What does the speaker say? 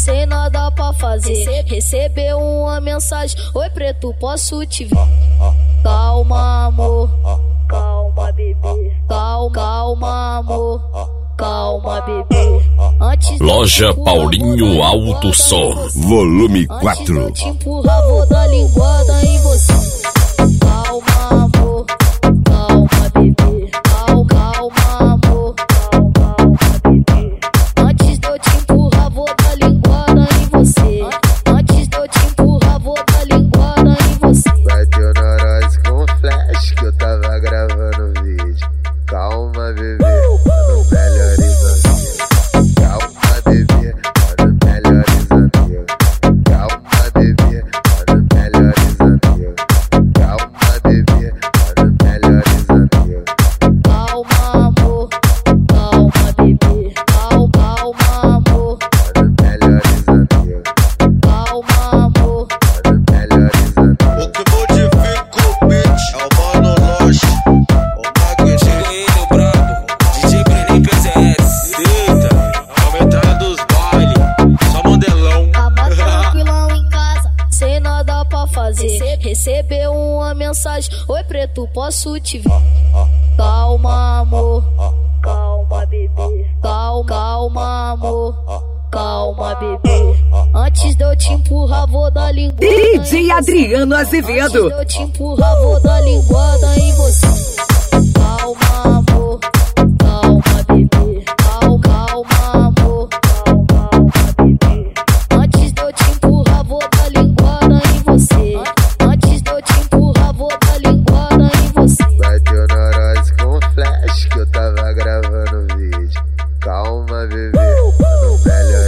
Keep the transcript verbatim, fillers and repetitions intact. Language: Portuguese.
sem nada pra fazer. Recebeu uma mensagem: oi preto, posso te ver? Calma amor, calma bebê, calma, calma amor, calma bebê. Antes Loja Paulinho Alto Som, volume quatro. Antes de eu te empurrar, vou dar linguada em você. Calma amor, calma bebê, calma, calma amor, calma bebê. Antes de eu te empurrar, vou dar linguada em você. Antes de eu te empurrar, vou dar linguada em você. Bateu neurose com flash que eu tava gravando vídeo. Calma bebê, mano, melhores amigos. Calma bebê, mano, melhores amigos. Calma bebê, mano, melhores amigos. Calma bebê, mano, melhores amigos. Calma amor, calma bebê, calma, calma amor, Mano, melhores amigos. calma amor. Mano, melhores amigos. O que modifica o beat é o Mano Loche, o Magnetinho. Chega aí, meu brabo, D J Breninho P C S. Eita, é a metade dos bailes, só modelão. Tava tranquilão em casa, sem nada pra fazer. Recebeu uma mensagem: oi preto, posso te ver? Calma amor, calma bebê, calma, calma amor, calma bebê. Antes de eu te empurrar, vou dar linguada D em J você. Adriano Azevedo. Antes de eu te empurrar, vou dar linguada em você. Calma amor, calma bebê, calma, calma amor, calma bebê. Antes de eu te empurrar, vou dar linguada em você. Antes de eu te empurrar, vou dar linguada em você. Bateu neurose com flash que eu tava gravando vídeo. Calma bebê, mano, melhores